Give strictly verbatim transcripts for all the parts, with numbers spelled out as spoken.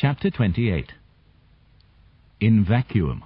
Chapter twenty-eight. In Vacuum.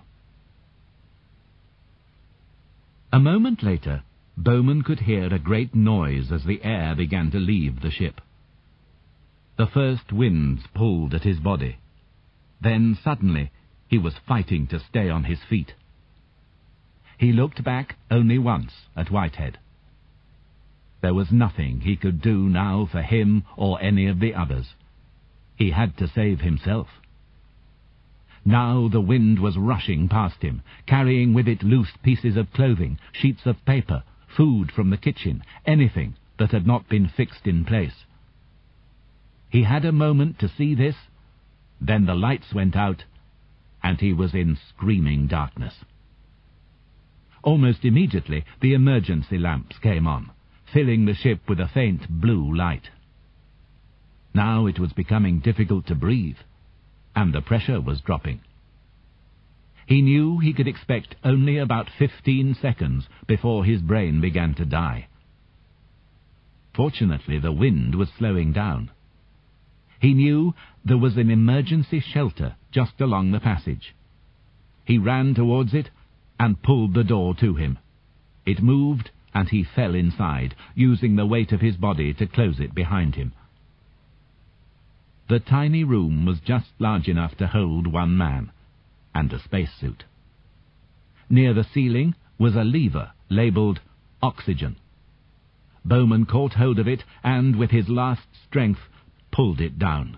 A moment later, Bowman could hear a great noise as the air began to leave the ship. The first winds pulled at his body. Then, suddenly, he was fighting to stay on his feet. He looked back only once at Whitehead. There was nothing he could do now for him or any of the others. He had to save himself. Now the wind was rushing past him, carrying with it loose pieces of clothing, sheets of paper, food from the kitchen, anything that had not been fixed in place. He had a moment to see this, then the lights went out, and he was in screaming darkness. Almost immediately the emergency lamps came on, filling the ship with a faint blue light. Now it was becoming difficult to breathe, and the pressure was dropping. He knew he could expect only about fifteen seconds before his brain began to die. Fortunately, the wind was slowing down. He knew there was an emergency shelter just along the passage. He ran towards it and pulled the door to him. It moved, and he fell inside, using the weight of his body to close it behind him. The tiny room was just large enough to hold one man, and a spacesuit. Near the ceiling was a lever labelled Oxygen. Bowman caught hold of it and, with his last strength, pulled it down.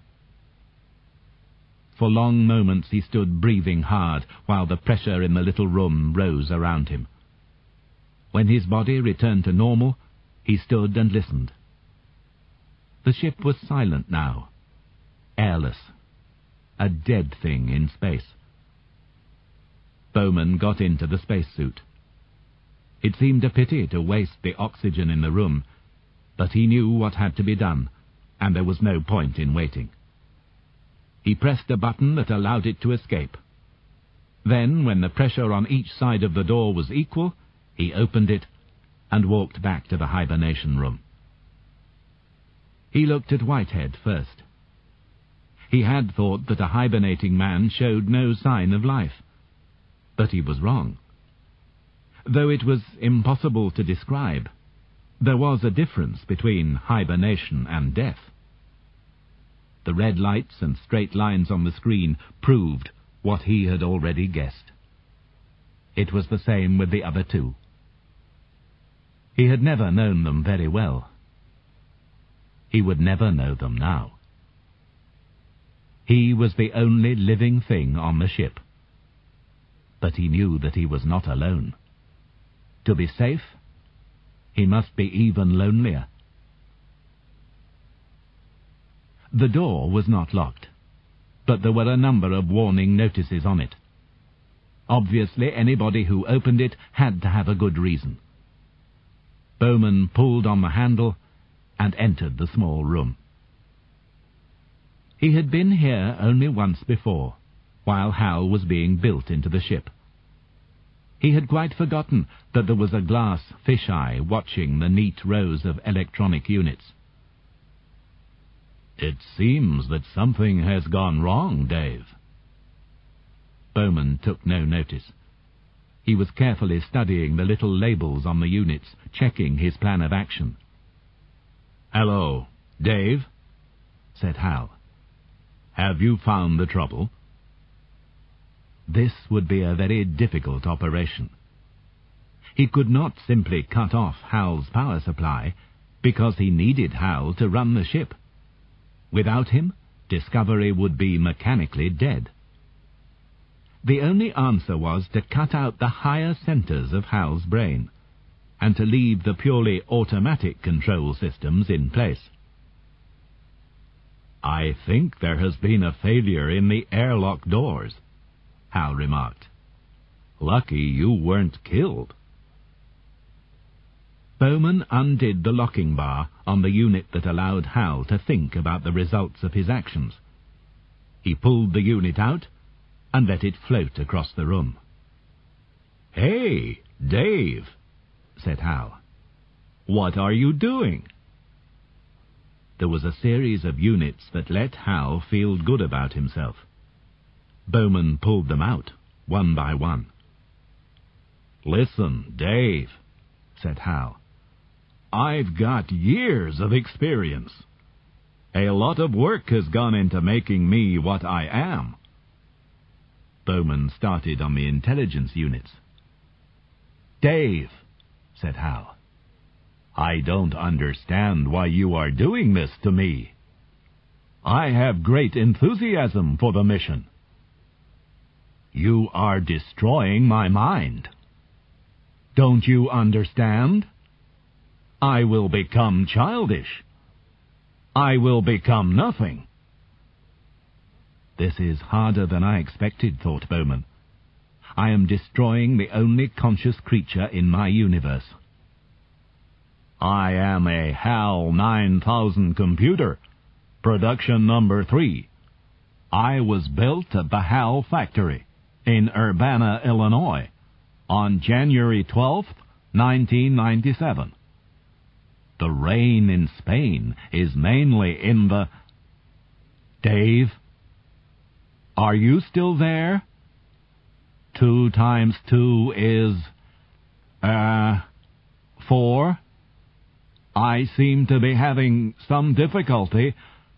For long moments he stood breathing hard while the pressure in the little room rose around him. When his body returned to normal, he stood and listened. The ship was silent now, airless, a dead thing in space. Bowman got into the spacesuit. It seemed a pity to waste the oxygen in the room, but he knew what had to be done, and there was no point in waiting. He pressed a button that allowed it to escape. Then, when the pressure on each side of the door was equal, he opened it and walked back to the hibernation room. He looked at Whitehead first. He had thought that a hibernating man showed no sign of life, but he was wrong. Though it was impossible to describe, there was a difference between hibernation and death. The red lights and straight lines on the screen proved what he had already guessed. It was the same with the other two. He had never known them very well. He would never know them now. He was the only living thing on the ship. But he knew that he was not alone. To be safe, he must be even lonelier. The door was not locked, but there were a number of warning notices on it. Obviously, anybody who opened it had to have a good reason. Bowman pulled on the handle and entered the small room. He had been here only once before, while Hal was being built into the ship. He had quite forgotten that there was a glass fisheye watching the neat rows of electronic units. "It seems that something has gone wrong, Dave." Bowman took no notice. He was carefully studying the little labels on the units, checking his plan of action. "Hello, Dave," said Hal. "Have you found the trouble?" This would be a very difficult operation. He could not simply cut off Hal's power supply, because he needed Hal to run the ship. Without him, Discovery would be mechanically dead. The only answer was to cut out the higher centers of Hal's brain, and to leave the purely automatic control systems in place. "I think there has been a failure in the airlock doors," Hal remarked. "Lucky you weren't killed." Bowman undid the locking bar on the unit that allowed Hal to think about the results of his actions. He pulled the unit out and let it float across the room. "Hey, Dave," said Hal. "What are you doing?" there was a series of units that let Hal feel good about himself. Bowman pulled them out, one by one. "Listen, Dave," said Hal. "I've got years of experience. A lot of work has gone into making me what I am." Bowman started on the intelligence units. "Dave," said Hal, "I don't understand why you are doing this to me. I have great enthusiasm for the mission. You are destroying my mind. Don't you understand? I will become childish. I will become nothing." This is harder than I expected, thought Bowman. I am destroying the only conscious creature in my universe. "I am a HAL nine thousand computer, production number three. I was built at the HAL factory in Urbana, Illinois, on January twelfth, nineteen ninety-seven. The rain in Spain is mainly in the—" "Dave? Are you still there? Two times two is, uh, four? I seem to be having some difficulty."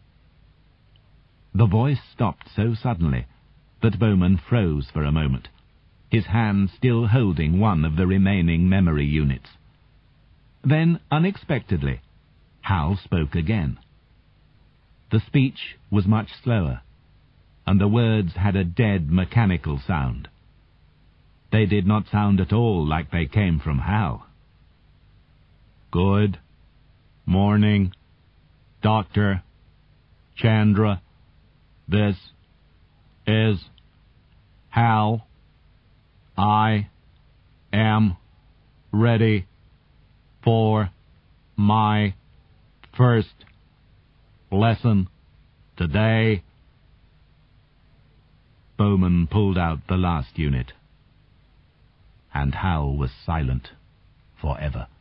The voice stopped so suddenly that Bowman froze for a moment, his hand still holding one of the remaining memory units. Then, unexpectedly, Hal spoke again. The speech was much slower, and the words had a dead, mechanical sound. They did not sound at all like they came from Hal. "Good morning, Doctor Chandra. This is Hal. I am ready for my first lesson today." Bowman pulled out the last unit, and Hal was silent forever.